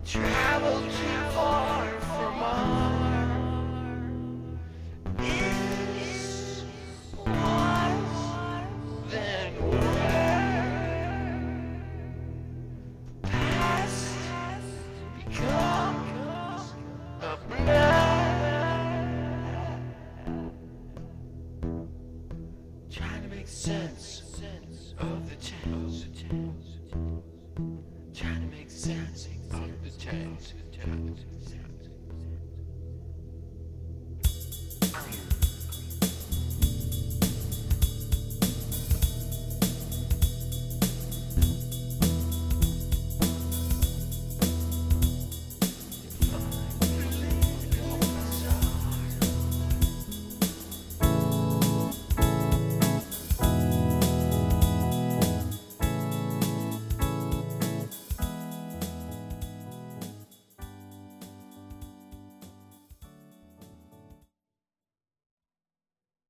Travel too far from harm is worse than where past becomes a blur. Trying to make sense of the change. Trying to make sense of the change.